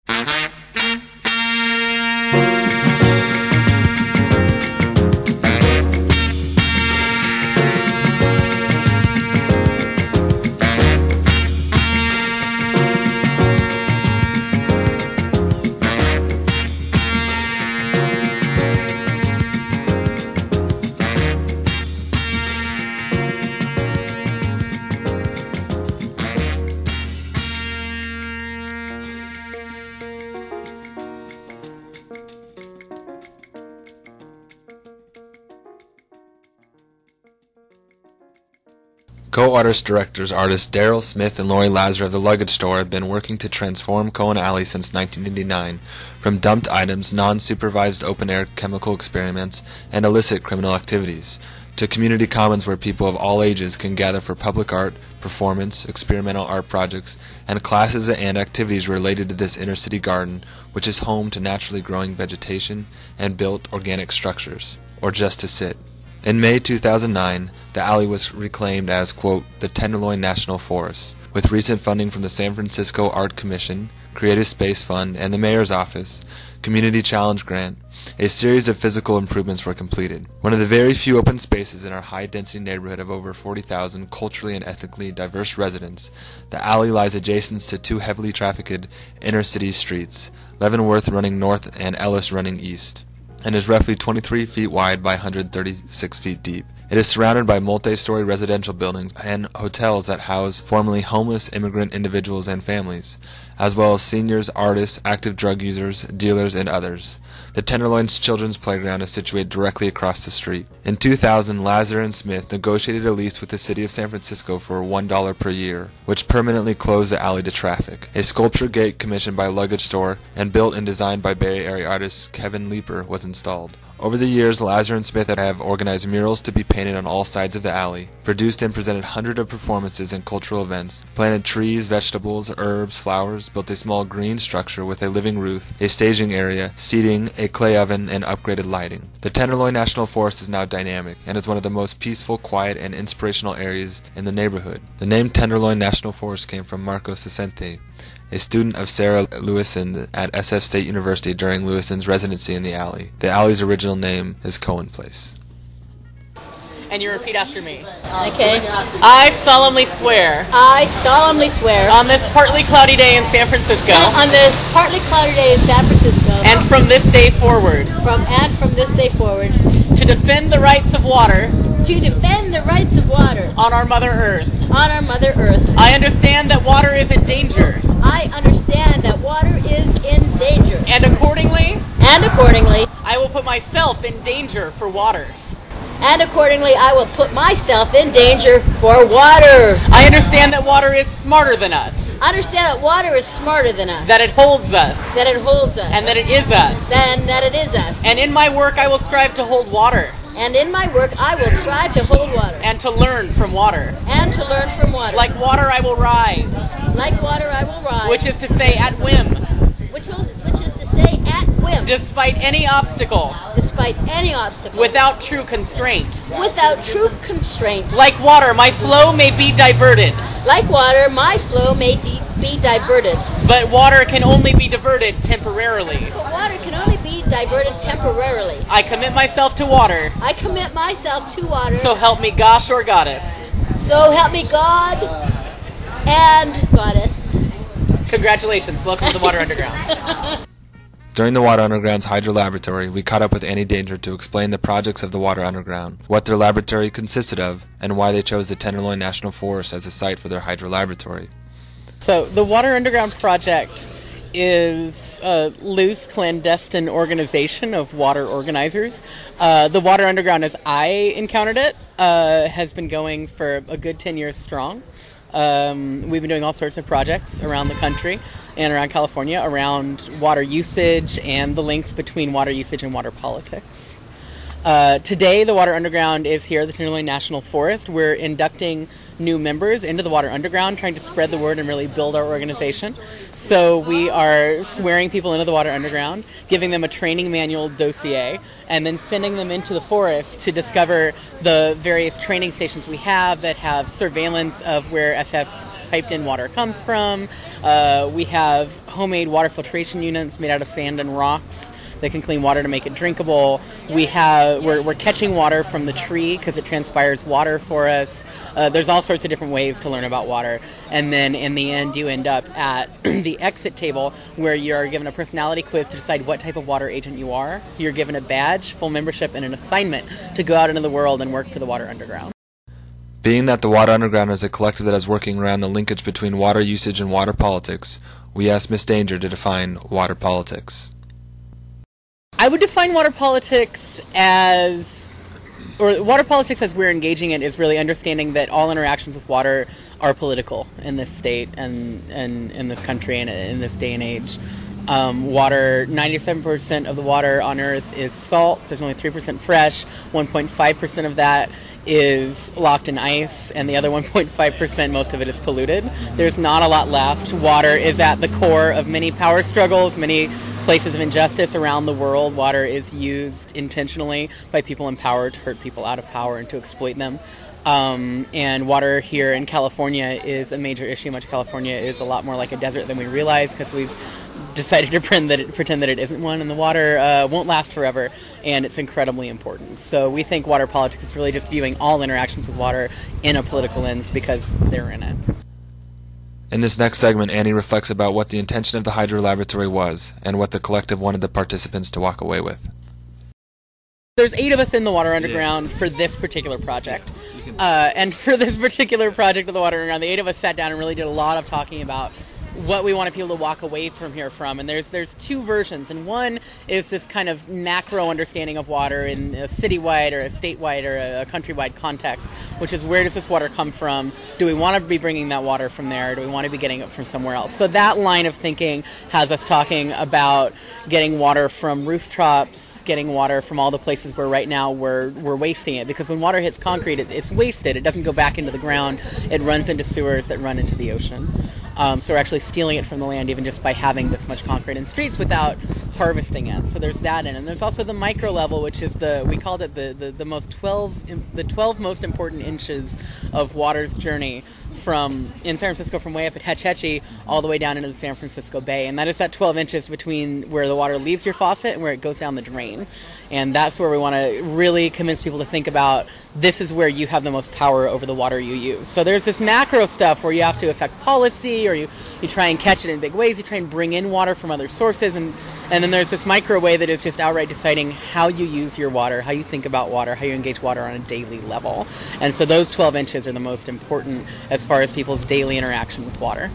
Co-artist directors artists Daryl Smith and Lori Lazar of the Luggage Store have been working to transform Cohen Alley since 1989 from dumped items, non-supervised open-air chemical experiments, and illicit criminal activities to community commons where people of all ages can gather for public art, performance, experimental art projects, and classes and activities related to this inner-city garden, which is home to naturally growing vegetation and built organic structures, or just to sit. In May 2009, the alley was reclaimed as, quote, the Tenderloin National Forest. With recent funding from the San Francisco Art Commission, Creative Space Fund, and the Mayor's Office, Community Challenge Grant, a series of physical improvements were completed. One of the very few open spaces in our high-density neighborhood of over 40,000 culturally and ethnically diverse residents, the alley lies adjacent to two heavily trafficked inner-city streets, Leavenworth running north and Ellis running east, and is roughly 23 feet wide by 136 feet deep. It is surrounded by multi-story residential buildings and hotels that house formerly homeless immigrant individuals and families, as well as seniors, artists, active drug users, dealers, and others. The Tenderloin's Children's Playground is situated directly across the street. In 2000, Lazar and Smith negotiated a lease with the city of San Francisco for $1 per year, which permanently closed the alley to traffic. A sculpture gate commissioned by Luggage Store and built and designed by Bay Area artist Kevin Leeper was installed. Over the years, Lazar and Smith have organized murals to be painted on all sides of the alley, produced and presented hundreds of performances and cultural events, planted trees, vegetables, herbs, flowers, built a small green structure with a living roof, a staging area, seating, a clay oven, and upgraded lighting. The Tenderloin National Forest is now dynamic and is one of the most peaceful, quiet, and inspirational areas in the neighborhood. The name Tenderloin National Forest came from Marco Sicente, a student of Sarah Lewison at SF State University during Lewison's residency in the alley. The alley's original name is Cohen Place. And you repeat after me. Okay. I solemnly swear. I solemnly swear. On this partly cloudy day in San Francisco. On this partly cloudy day in San Francisco. And from this day forward. From this day forward. To defend the rights of water. To defend the rights of water. On our Mother Earth. On our Mother Earth. I understand that water is in danger. I understand that water is in danger. And accordingly. I will put myself in danger for water. And accordingly, I will put myself in danger for water. I understand that water is smarter than us. I understand that water is smarter than us. That it holds us. That it holds us. And that it is us. And that it is us. And in my work, I will strive to hold water. And in my work, I will strive to hold water. And to learn from water. And to learn from water. Like water, I will rise. Like water, I will rise. Which is to say, at whim. Which is to say, at whim. Despite any obstacle. Despite any obstacle. Without true constraint. Without true constraint. Like water, my flow may be diverted. Like water, my flow may be diverted. But water can only be diverted temporarily. But water can only be diverted temporarily. I commit myself to water. I commit myself to water. So help me gosh or goddess. So help me God and goddess. Congratulations. Welcome to the Water Underground. During the Water Underground's Hydro Laboratory, we caught up with Annie Danger to explain the projects of the Water Underground, what their laboratory consisted of, and why they chose the Tenderloin National Forest as a site for their Hydro Laboratory. So, the Water Underground project is a loose, clandestine organization of water organizers. The Water Underground, as I encountered it, has been going for a good 10 years strong. We've been doing all sorts of projects around the country and around California around water usage and the links between water usage and water politics. Today, the Water Underground is here at the Tenderloin National Forest. We're inducting new members into the Water Underground, trying to spread the word and really build our organization. So we are swearing people into the Water Underground, giving them a training manual dossier, and then sending them into the forest to discover the various training stations we have that have surveillance of where SF's piped-in water comes from. We have homemade water filtration units made out of sand and rocks that can clean water to make it drinkable. We're catching water from the tree because it transpires water for us. There's all sorts of different ways to learn about water. And then in the end, you end up at the exit table where you're given a personality quiz to decide what type of water agent you are. You're given a badge, full membership, and an assignment to go out into the world and work for the Water Underground. Being that the Water Underground is a collective that is working around the linkage between water usage and water politics, we asked Miss Danger to define water politics. I would define water politics as we're engaging it is really understanding that all interactions with water are political in this state and in this country and in this day and age. Water, 97% of the water on Earth is salt. There's only 3% fresh. 1.5% of that is locked in ice, and the other 1.5%, most of it is polluted. There's not a lot left. Water is at the core of many power struggles, many places of injustice around the world. Water is used intentionally by people in power to hurt people out of power and to exploit them. And water here in California is a major issue. Much of California is a lot more like a desert than we realize because we've decided to pretend that it isn't one, and the water won't last forever, and it's incredibly important. So we think water politics is really just viewing all interactions with water in a political lens because they're in it. In this next segment, Annie reflects about what the intention of the Hydro Laboratory was and what the collective wanted the participants to walk away with. There's 8 of us in the Water Underground for this particular project. And for this particular project of the Water Underground, the 8 of us sat down and really did a lot of talking about what we wanted people to walk away from here from. And there's 2 versions. And one is this kind of macro understanding of water in a citywide or a statewide or a countrywide context, which is where does this water come from? Do we want to be bringing that water from there? Do we want to be getting it from somewhere else? So that line of thinking has us talking about getting water from rooftops, getting water from all the places where right now we're wasting it. Because when water hits concrete, it's wasted. It doesn't go back into the ground. It runs into sewers that run into the ocean. So we're actually stealing it from the land even just by having this much concrete in streets without harvesting it. So there's that in it. And there's also the micro level, which is we called it the 12 most important inches of water's journey from in San Francisco, from way up at Hetch Hetchy all the way down into the San Francisco Bay. And that is that 12 inches between where the water leaves your faucet and where it goes down the drain. And that's where we want to really convince people to think about this is where you have the most power over the water you use. So there's this macro stuff where you have to affect policy, or you try and catch it in big ways, you try and bring in water from other sources, and then there's this micro way that is just outright deciding how you use your water, how you think about water, how you engage water on a daily level. And so those 12 inches are the most important as far as people's daily interaction with water.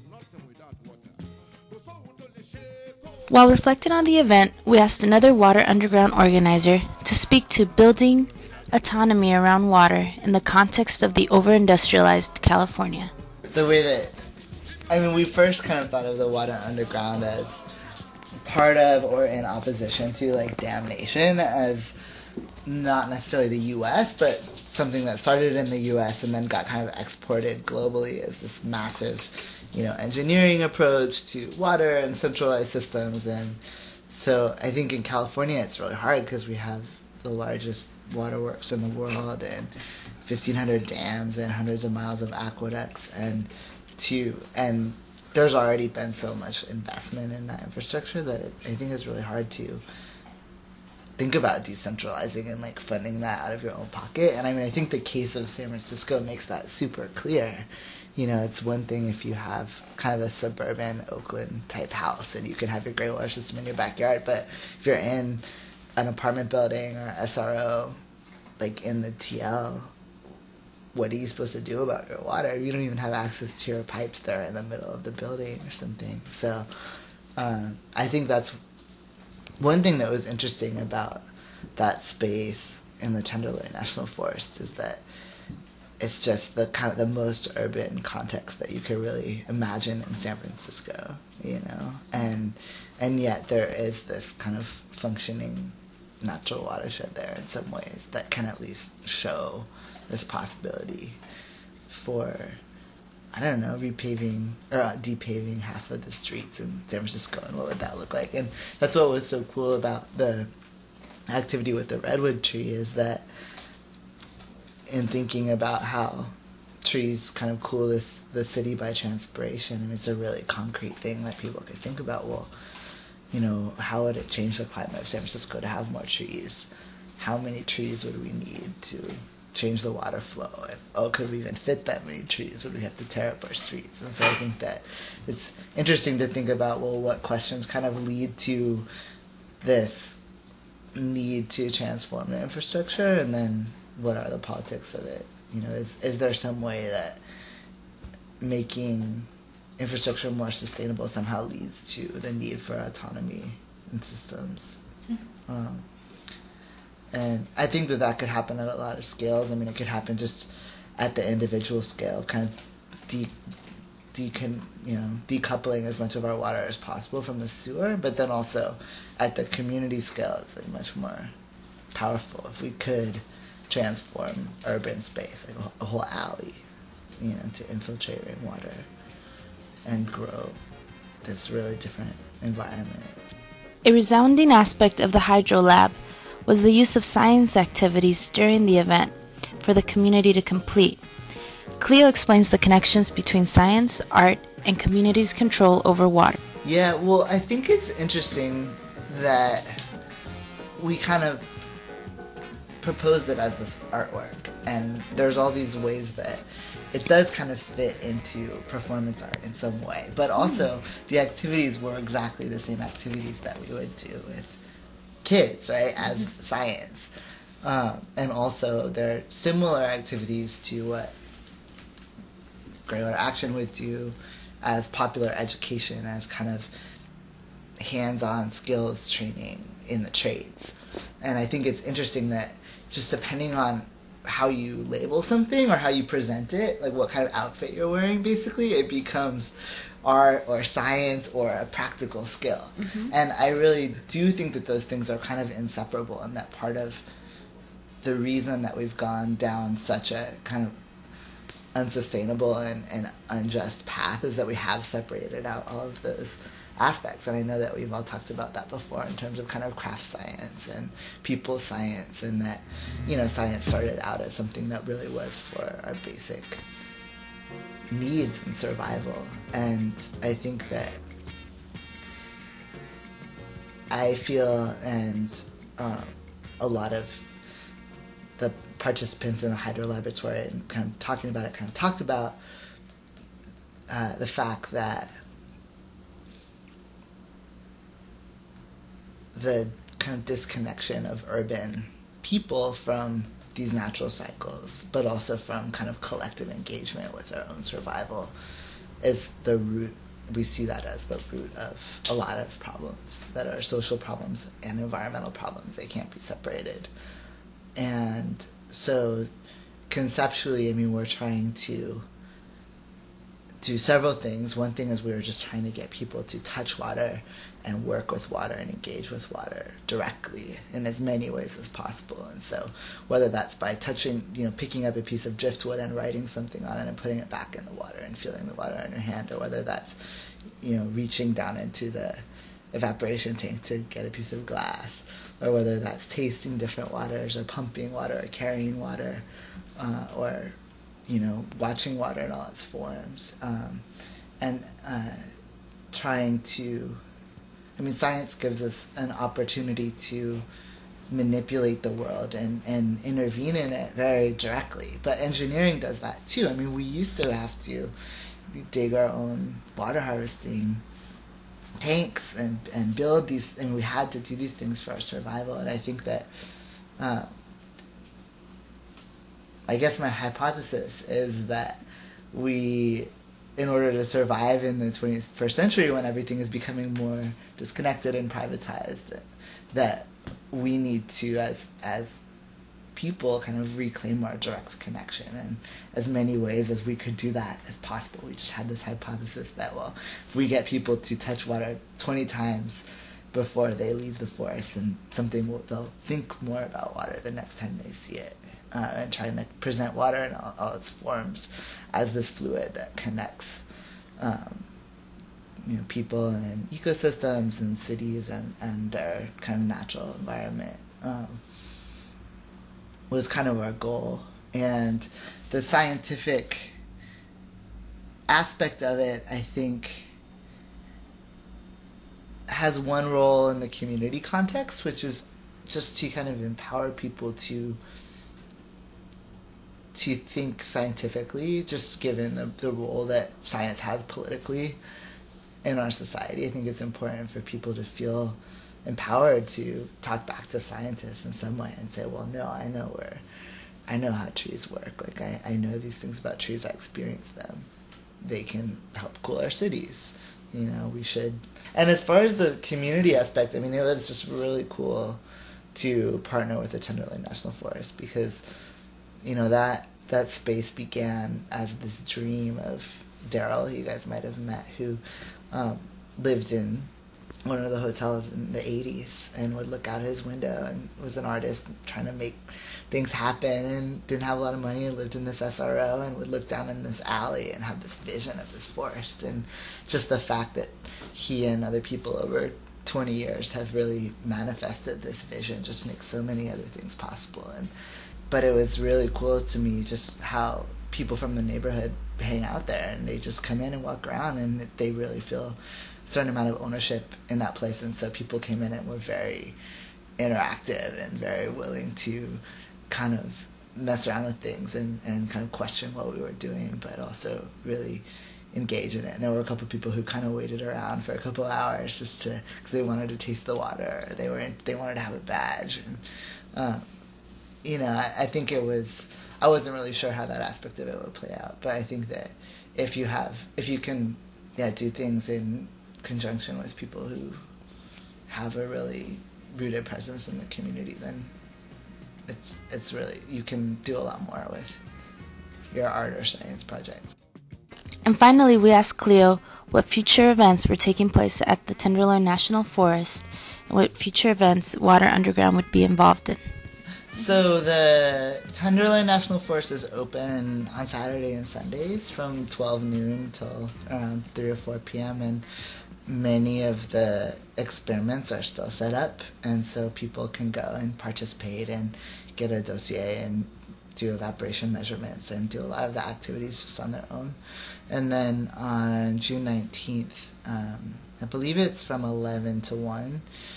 While reflecting on the event, we asked another Water Underground organizer to speak to building autonomy around water in the context of the over-industrialized California. The way that, we first kind of thought of the Water Underground as part of or in opposition to, Dam Nation, as not necessarily the U.S., but something that started in the U.S. and then got kind of exported globally as this massive, engineering approach to water and centralized systems. And so I think in California it's really hard because we have the largest waterworks in the world and 1,500 dams and hundreds of miles of aqueducts, and there's already been so much investment in that infrastructure that I think it's really hard to think about decentralizing and funding that out of your own pocket. And I think the case of San Francisco makes that super clear. It's one thing if you have kind of a suburban Oakland type house and you can have your gray water system in your backyard, but if you're in an apartment building or SRO, in the TL, what are you supposed to do about your water? You don't even have access to your pipes there in the middle of the building or something. So I think that's one thing that was interesting about that space in the Tenderloin National Forest, is that it's just the kind of the most urban context that you could really imagine in San Francisco, and yet there is this kind of functioning natural watershed there in some ways that can at least show this possibility for, I don't know, repaving or depaving half of the streets in San Francisco, and what would that look like? And that's what was so cool about the activity with the redwood tree, is that in thinking about how trees kind of cool the city by transpiration, and it's a really concrete thing that people could think about. Well, you know, how would it change the climate of San Francisco to have more trees? How many trees would we need to change the water flow? And could we even fit that many trees? Would we have to tear up our streets? And so I think that it's interesting to think about, well, what questions kind of lead to this need to transform the infrastructure, and then what are the politics of it? You know, is there some way that making infrastructure more sustainable somehow leads to the need for autonomy in systems? And I think that could happen at a lot of scales. I mean, it could happen just at the individual scale, kind of decoupling as much of our water as possible from the sewer, but then also at the community scale, it's like much more powerful if we could transform urban space, like a whole alley, you know, to infiltrate rainwater and grow this really different environment. A resounding aspect of the Hydro Lab was the use of science activities during the event for the community to complete. Cleo explains the connections between science, art, and communities' control over water. Yeah, well, I think it's interesting that we kind of proposed it as this artwork, and there's all these ways that it does kind of fit into performance art in some way, but also the activities were exactly the same activities that we would do with kids, right, as science. And also they're similar activities to what Greywater Action would do as popular education, as kind of hands-on skills training in the trades. And I think it's interesting that just depending on how you label something or how you present it, like what kind of outfit you're wearing, basically, it becomes art or science or a practical skill. And I really do think that those things are kind of inseparable, and that part of the reason that we've gone down such a kind of unsustainable and unjust path is that we have separated out all of those aspects. And I know that we've all talked about that before in terms of kind of craft science and people science, and that, you know, science started out as something that really was for our basic needs and survival. And I think that I feel, and a lot of the participants in the Hydro Laboratory and kind of talking about it kind of talked about the fact that the kind of disconnection of urban people from these natural cycles, but also from kind of collective engagement with our own survival, is the root. We see that as the root of a lot of problems that are social problems and environmental problems. They can't be separated. And so conceptually, I mean, we're trying to do several things. One thing is we were just trying to get people to touch water and work with water and engage with water directly in as many ways as possible. And so whether that's by touching, you know, picking up a piece of driftwood and writing something on it and putting it back in the water and feeling the water in your hand, or whether that's, you know, reaching down into the evaporation tank to get a piece of glass, or whether that's tasting different waters or pumping water or carrying water, or, you know, watching water in all its forms, and trying to, I mean, science gives us an opportunity to manipulate the world and intervene in it very directly, but engineering does that too. I mean, we used to have to dig our own water harvesting tanks and build these, and we had to do these things for our survival. And I think that I guess my hypothesis is that we, in order to survive in the 21st century when everything is becoming more disconnected and privatized, that we need to, as people, kind of reclaim our direct connection in as many ways as we could do that as possible. We just had this hypothesis that, well, if we get people to touch water 20 times before they leave the forest, and they'll think more about water the next time they see it, and try to present water in all its forms as this fluid that connects people and ecosystems and cities and their kind of natural environment, was kind of our goal. And the scientific aspect of it, I think, has one role in the community context, which is just to kind of empower people to think scientifically, just given the role that science has politically in our society. I think it's important for people to feel empowered to talk back to scientists in some way and say, well, no, I know how trees work. Like, I know these things about trees. I experience them. They can help cool our cities. We should. And as far as the community aspect, I mean, it was just really cool to partner with the Tenderloin National Forest, because, that space began as this dream of Daryl, who you guys might have met, who lived in one of the hotels in the 80s and would look out his window and was an artist trying to make things happen and didn't have a lot of money and lived in this SRO and would look down in this alley and have this vision of this forest. And just the fact that he and other people over 20 years have really manifested this vision just makes so many other things possible. But it was really cool to me just how people from the neighborhood hang out there, and they just come in and walk around, and they really feel a certain amount of ownership in that place. And so people came in and were very interactive and very willing to kind of mess around with things and kind of question what we were doing, but also really engage in it. And there were a couple of people who kind of waited around for a couple of hours just because they wanted to taste the water, or they wanted to have a badge. And I think I wasn't really sure how that aspect of it would play out, but I think that if you can do things in conjunction with people who have a really rooted presence in the community, then it's really, you can do a lot more with your art or science projects. And finally, we asked Cleo what future events were taking place at the Tenderloin National Forest and what future events Water Underground would be involved in. So the Tenderloin National Forest is open on Saturday and Sundays from 12 noon till around 3 or 4 p.m. and many of the experiments are still set up, and so people can go and participate and get a dossier and do evaporation measurements and do a lot of the activities just on their own. And then on June 19th, I believe it's from 11 to 1,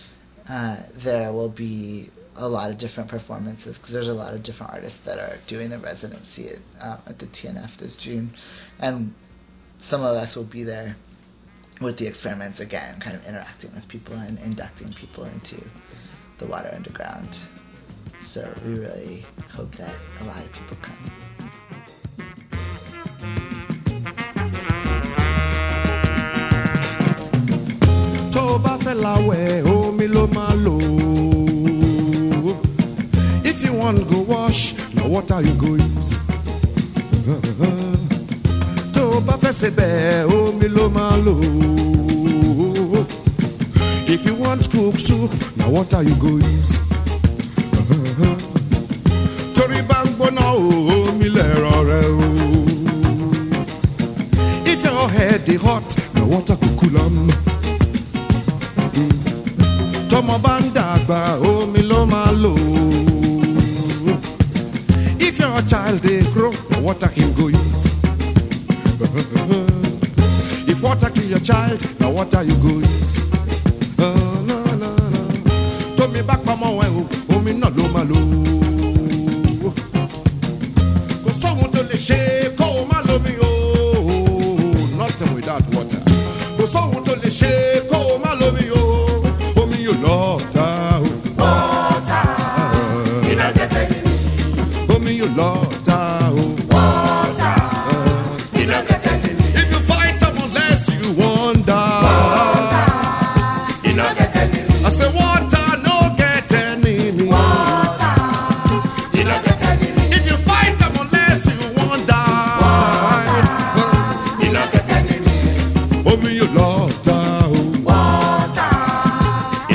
there will be a lot of different performances, because there's a lot of different artists that are doing the residency at the TNF this June, and some of us will be there with the experiments again, kind of interacting with people and inducting people into the Water Underground. So we really hope that a lot of people come. If you want to go wash, now what are you go use? If you want cook soup, now what are you go use? If your head is hot, now what are you cool on? Tomo bandagba omi lo ma lo. If your child dey grow, water him go use. If water kill your child, now water you go use. No. Tomi back mama wen omi no lo ma lo. Ko so won to le se ko ma lo mi o. Nothing without water. Ko so won to le se ko ma lo mi o. Water, you don't get any. Oh, me, you water, you don't get any. If you fight them unless you wonder, water, you don't get any. I say water, no get any. Water, you don't get any. If you fight them unless you wonder, water, you don't get any. Oh, me, you water.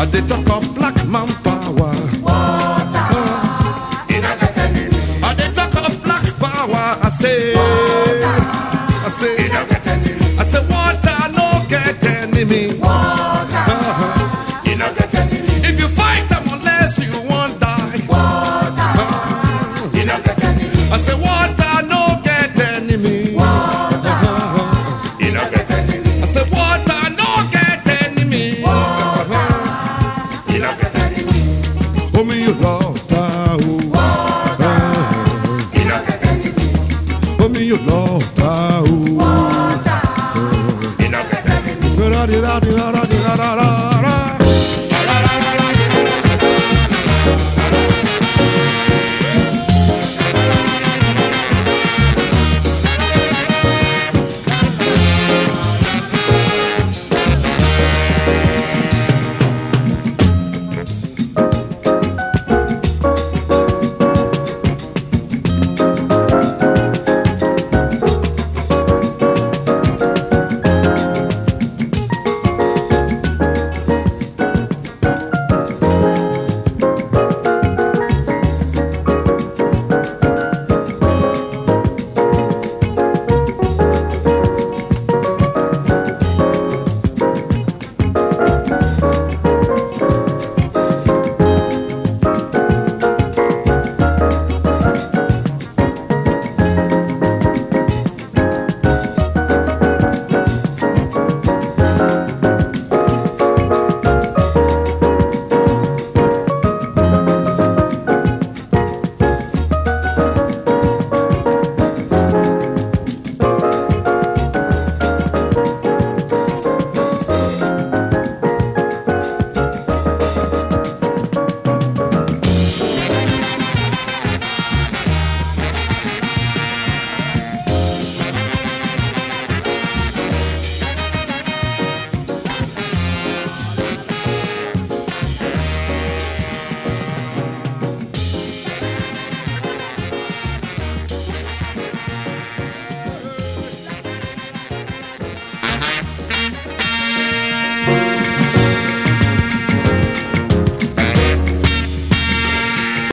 they talk of black manpower. Water, you not get enemy. They talk of black power. I say, You not get enemy. I say, water no get enemy. Water, you not get enemy. If you fight them unless you won't die. Water, you not get enemy. I say, water no get enemy. Water, you not get enemy. I say, water no get enemy. You not get enemy. Oh me you Lord, oh. You not get enemy. Oh me you Lord, oh. You not get enemy. Da da da da da da da da.